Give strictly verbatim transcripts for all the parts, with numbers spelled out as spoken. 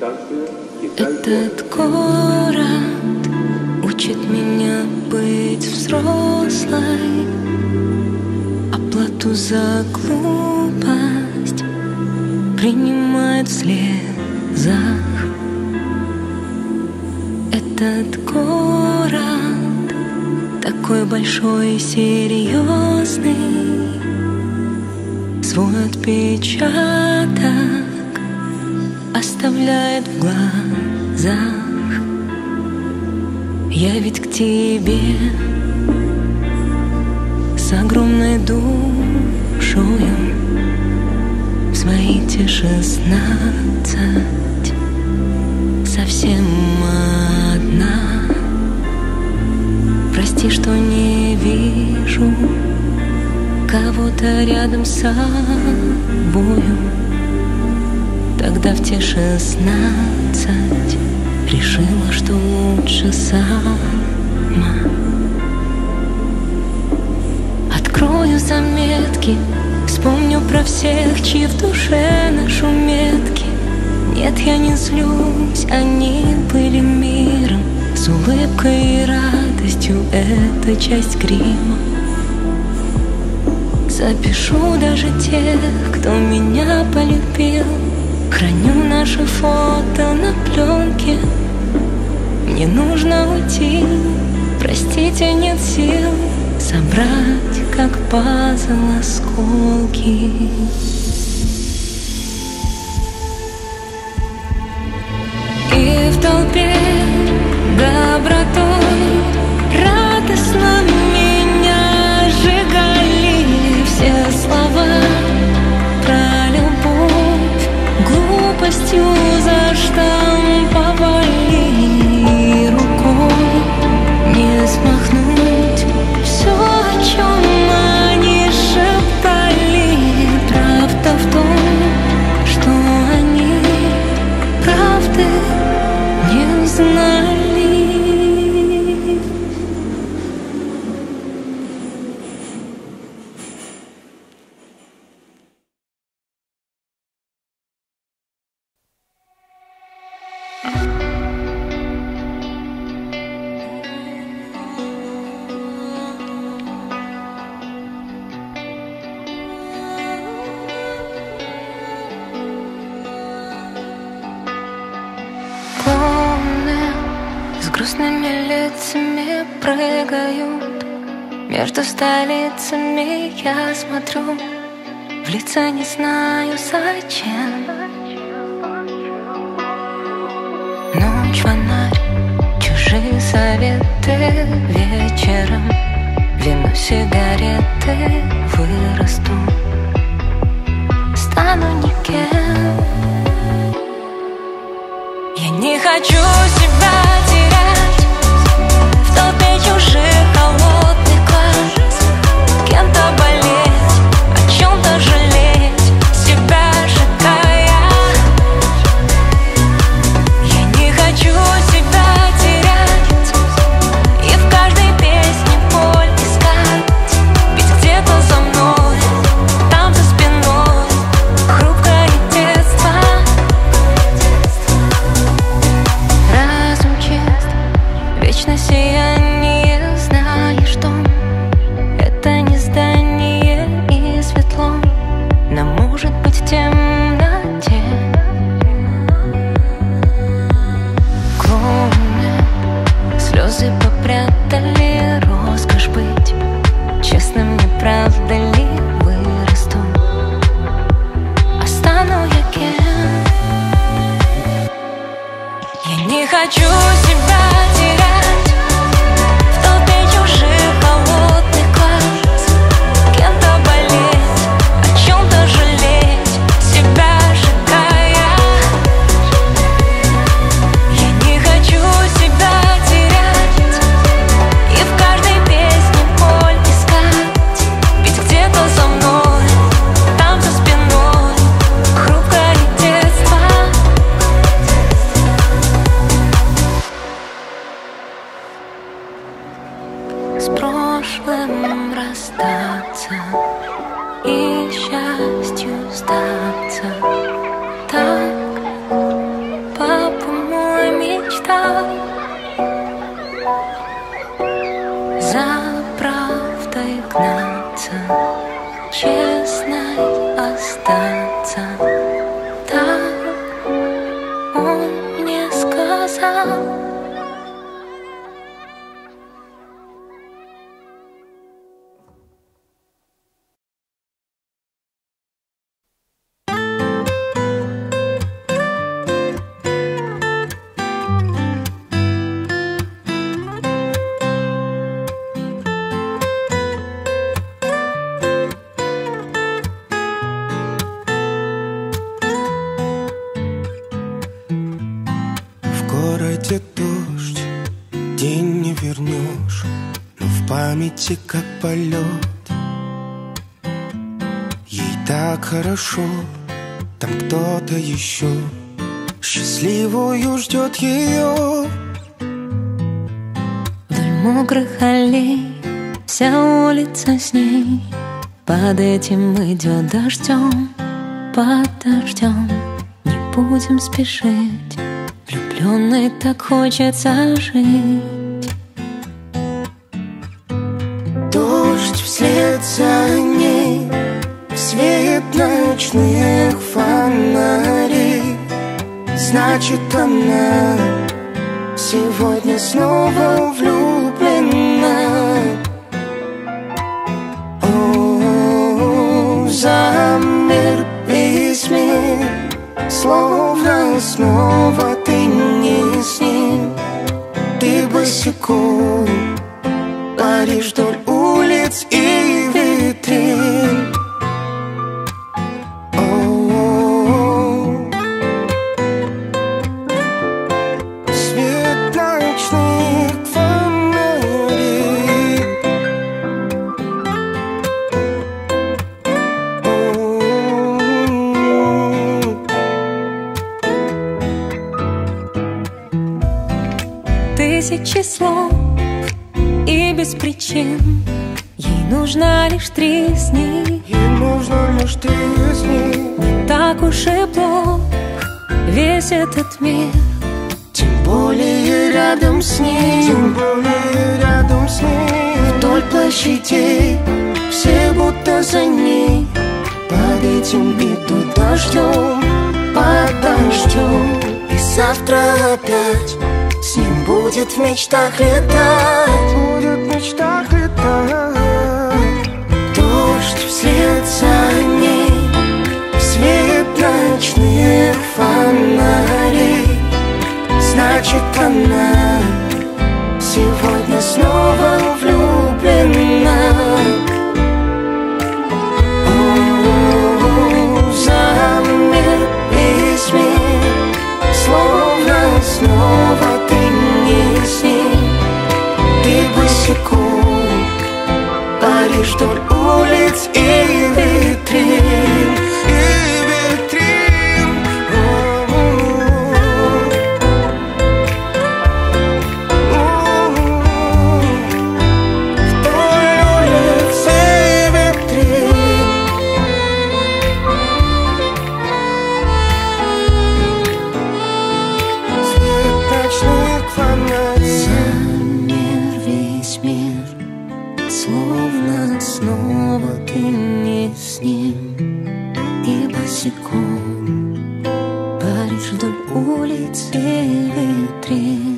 Этот город учит меня быть взрослой. Оплату за глупость принимает в слезах. Этот город такой большой и серьезный, свой отпечаток оставляет в глазах. Я ведь к тебе с огромной душою в свои те шестнадцать совсем одна. Прости, что не вижу кого-то рядом с собою. Тогда в те шестнадцать решила, что лучше сама. Открою заметки, вспомню про всех, чьи в душе нашу метки. Нет, я не злюсь, они были миром, с улыбкой и радостью, это часть грима. Запишу даже тех, кто меня полюбил, храню наши фото на пленке. Мне нужно уйти, простите, нет сил собрать, как пазл, осколки. И в толпе добротой радостно меня сжигали все слова про любовь, глупостью заштамповали, рукой не смахнуть все, о чем они шептали. Правда в том, что они правды не знали. С грустными лицами прыгают между столицами. Я смотрю в лица, не знаю зачем. Ночь, фонарь, чужие советы. Вечером вино, сигареты. Вырасту, стану никем. Я не хочу себя терять в толпе чужих холодных глаз. Кем-то болеть, о чем-то жалеть, себя сжигая. Я не хочу себя терять и в каждой песне боль искать. Ведь где-то за мной, там за спиной хрупкое детство. улица, честной остаться. Так он мне сказал. Дождь, день не вернешь, но в памяти как полет. Ей так хорошо, там кто-то еще счастливую ждет ее. Вдоль мокрых аллей вся улица с ней, под этим идет дождем, под дождем. Не будем спешить, влюбленной так хочется жить. Дождь вслед за ней, свет ночных фонарей. Значит, она сегодня снова влюблена. О, замер весь мир, словно снова ты не с ним. Ты босиком паришь вдоль улиц и витрин. О-о-о. Свет ночных фонарей. Тысячи слов и без причин, ей нужно лишь три с ней. Ей нужно лишь три с ней. Не так уж и плох весь этот мир, Тем более рядом с ней. Тем более рядом с ней. Вдоль площадей все будто за ней, под этим идут дождем, под дождем. И завтра опять с ним будет в мечтах летать. Будет в мечтах летать. Дождь вслед за ней, свет ночных фонарей. Значит, она сегодня снова влюблена. О, замер весь мир, словно снова ты не с ним. Ты босиком паришь вдоль улиц и витрин, и витрин. Вдоль улиц и витрин. Свет ночных фонарей. замер весь мир, словно снова ты не с ним. И босиком паришь вдоль улиц и витрин.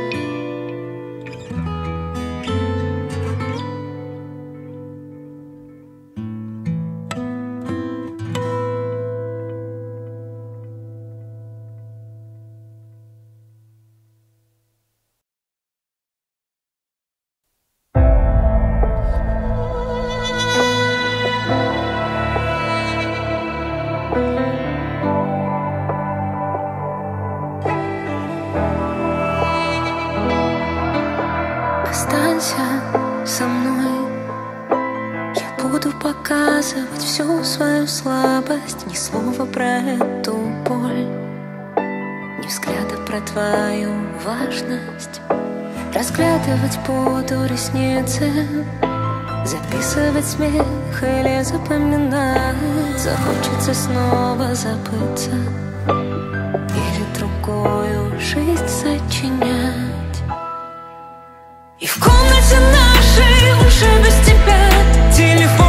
Останься со мной, я буду показывать всю свою слабость. Ни слова про эту боль, ни взгляда про твою важность. Разглядывать буду ресницы, записывать смех или запоминать. Захочется снова забыться или другую жизнь сочинять. И в комнате нашей уже без тебя телефон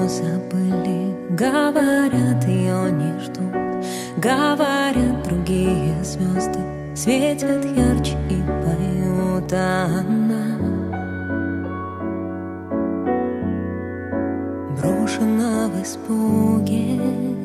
забыли. Говорят, ее не ждут. Говорят, другие звезды светят ярче и поют, а она брошена в испуге,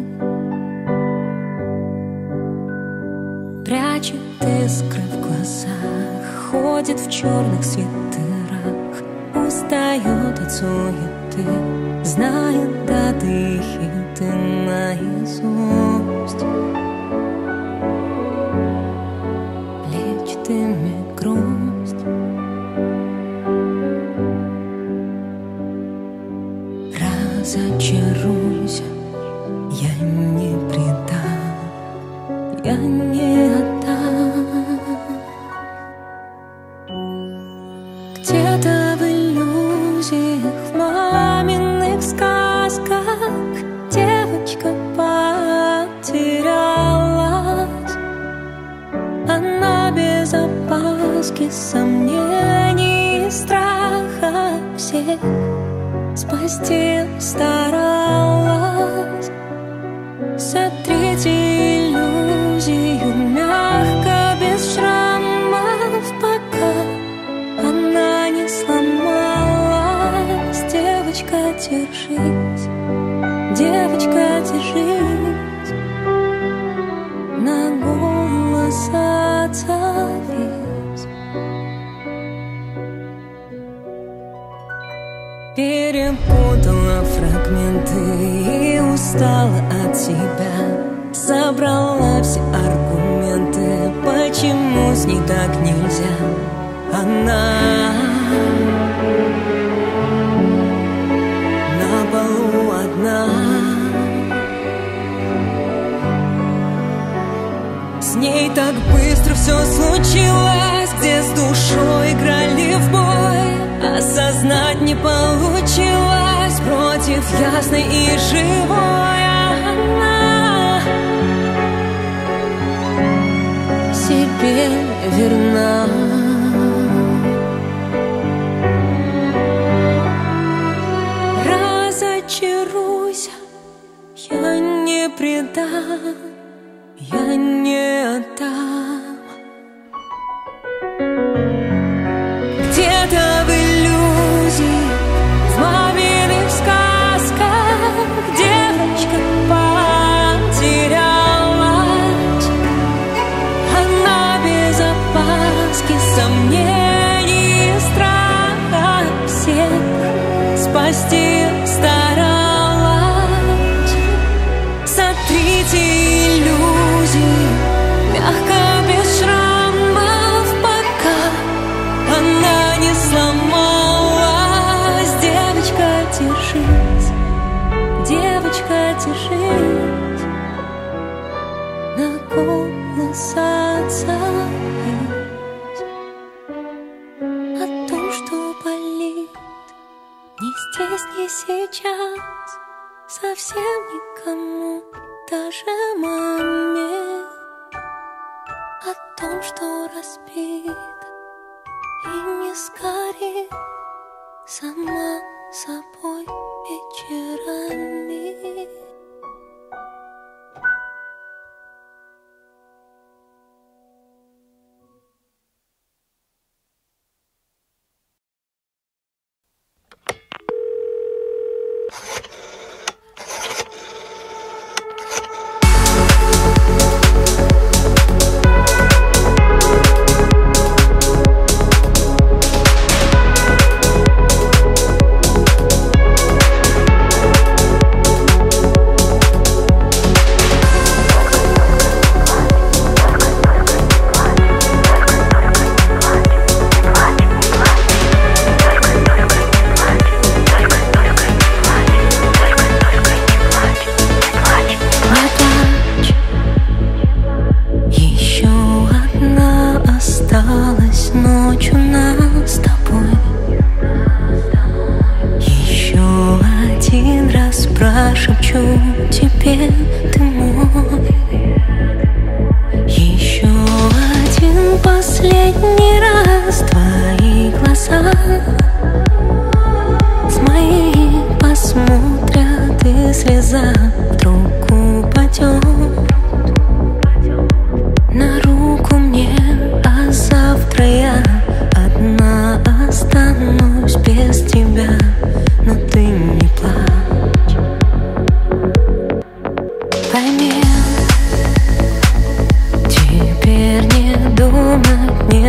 прячет искры в глазах, ходит в черных свитерах, устает от суеты, знает даты и хиты наизусть, лечит ими грусть. Разочаруйся, я не предам, я не отдам. Где-то в иллюзиях, в маминых сказках девочка потерялась. Она без опаски, сомнений и страха всех спасти старалась. Сотрите иллюзию мягко, без шрамов, пока она не сломалась. Девочка, держись, девочка, держись, на голос отзовись. Перепутала фрагменты и устала от себя. Собрала все аргументы, почему с ней так нельзя. Она на полу одна, с ней так быстро все случилось. Где с душой играли в бой, осознать не получилось. Против ясной и живой она себе верна. Разочаруйся, я не предам, я не отдам. Где-то в иллюзии, в маминых сказках девочка потерялась. Она без опаски, сомнений и страха всех спасти старалась. Сотрите иллюзии мягко, без шрамов, пока она не сломалась. Девочка, держись, девочка, держись, на голос отзовись. О том, что болит, ни здесь, ни сейчас, совсем никому, даже маме. О том, что разбит и не сгорит сама собой вечерами.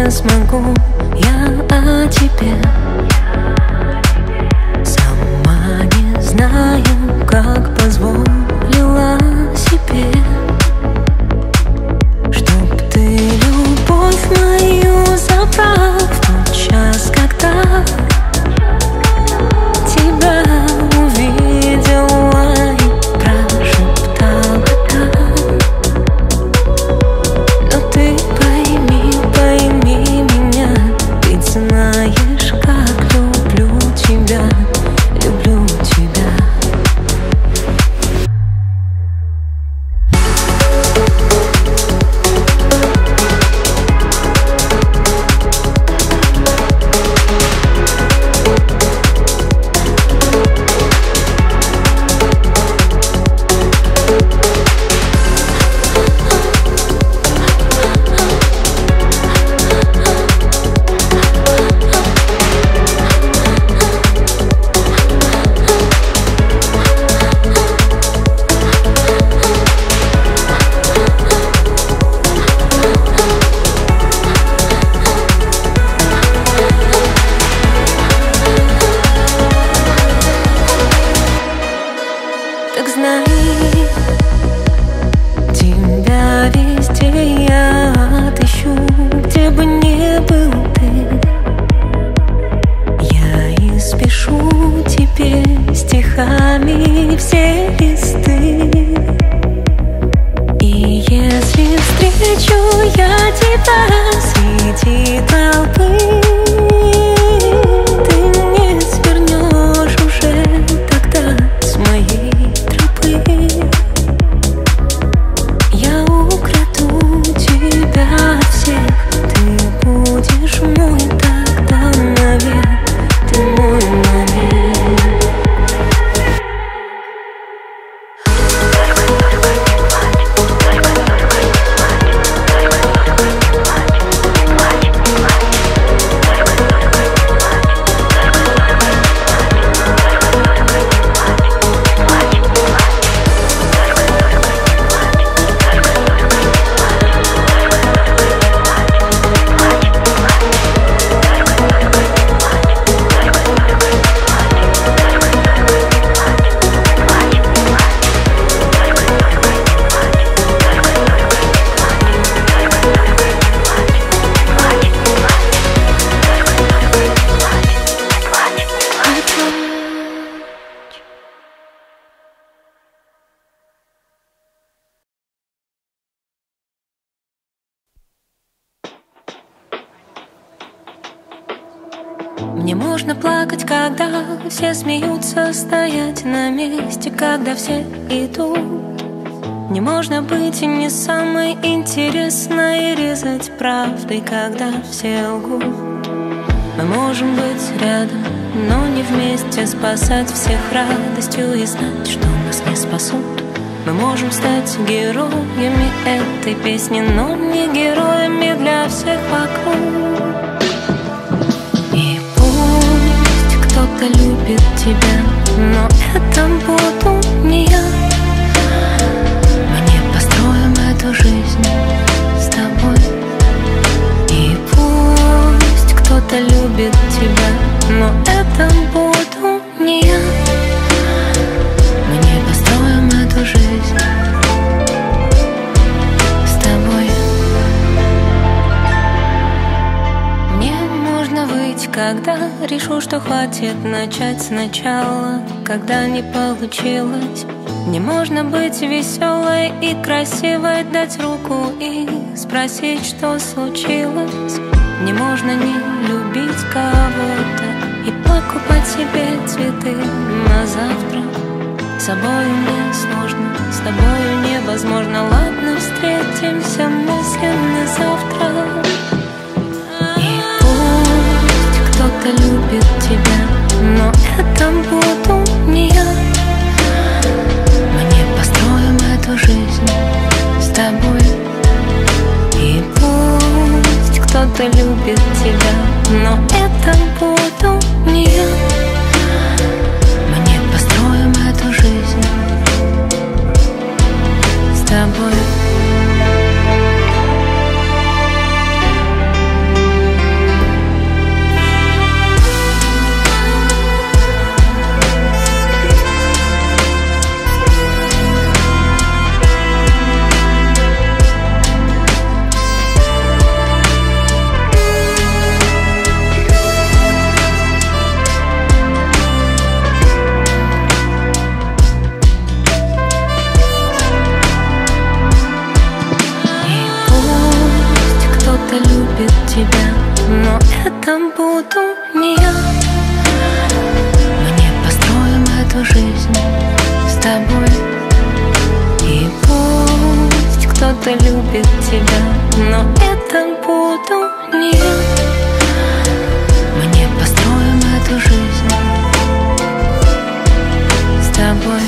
сколько смогу я о тебе. Сама не знаю, как позволила себе, чтоб ты любовь мою забрал в тот час, когда тебя увидела и прошептала так. Но ты пойми, пойми меня, ведь знаешь, как люблю тебя, люблю тебя. Так знай, тебя везде я отыщу, где бы ни был ты. Я испишу тебе стихами все листы. И если встречу я тебя среди толпы, ты не свернешь уже тогда с моей. Я украду тебя от всех, ты будешь мой тогда навек, ты мой навек. Мне можно плакать, когда все смеются, стоять на месте, когда все идут. Не можно быть и не самой интересной, резать правдой, когда все лгут. Мы можем быть рядом, но не вместе, спасать всех радостью и знать, что нас не спасут. Мы можем стать героями этой песни, но не героями для всех вокруг. Кто-то любит тебя, но это буду не я. Мы не построим эту жизнь с тобой. И пусть кто-то любит тебя, но это буду не я. Мы не построим эту жизнь с тобой. Мне можно выйти, когда решу, что хватит, начать сначала, когда не получилось. Не можно быть веселой и красивой, дать руку и спросить, что случилось. Не можно не любить кого-то и покупать себе цветы на завтра. С собой мне сложно, с тобою невозможно. Ладно, встретимся мысленно завтра. Кто-то любит тебя, но это буду не я. Мы не построим эту жизнь с тобой. И пусть кто-то любит тебя, но это буду не я. Мы не построим эту жизнь с тобой. любит тебя, но это буду не я. Мы не построим эту жизнь с тобой. И пусть кто-то любит тебя, но это буду не я. Мы не построим эту жизнь с тобой.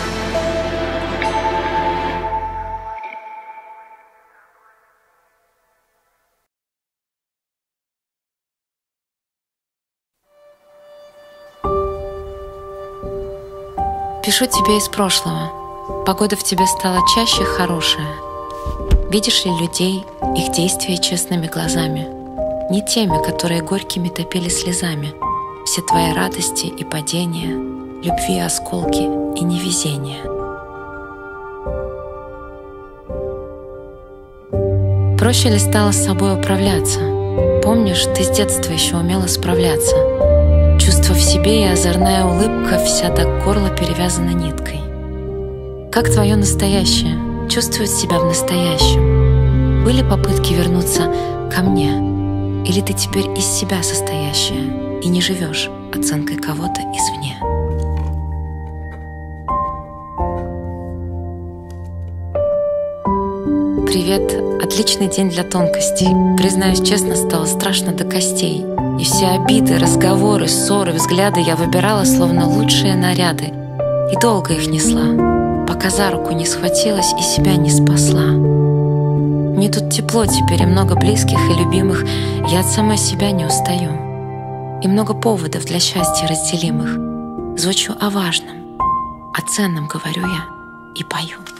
Пишу тебе из прошлого. Погода в тебе стала чаще хорошая. Видишь ли людей, их действия честными глазами, не теми, которые горькими топили слезами. Все твои радости и падения, любви осколки и невезения. Проще ли стало с собой управляться? Помнишь, ты с детства еще умела справляться. Чувство в себе и озорная улыбка вся до горла перевязана ниткой. Как твое настоящее чувствует себя в настоящем? Были попытки вернуться ко мне? Или ты теперь из себя состоящая и не живешь оценкой кого-то извне? Привет, отличный день для тонкостей. Признаюсь честно, стало страшно до костей. И все обиды, разговоры, ссоры, взгляды я выбирала словно лучшие наряды. И долго их несла, пока за руку не схватилась и себя не спасла. Мне тут тепло теперь и много близких и любимых. Я от самой себя не устаю. И много поводов для счастья разделимых. Звучу о важном, о ценном говорю я и пою.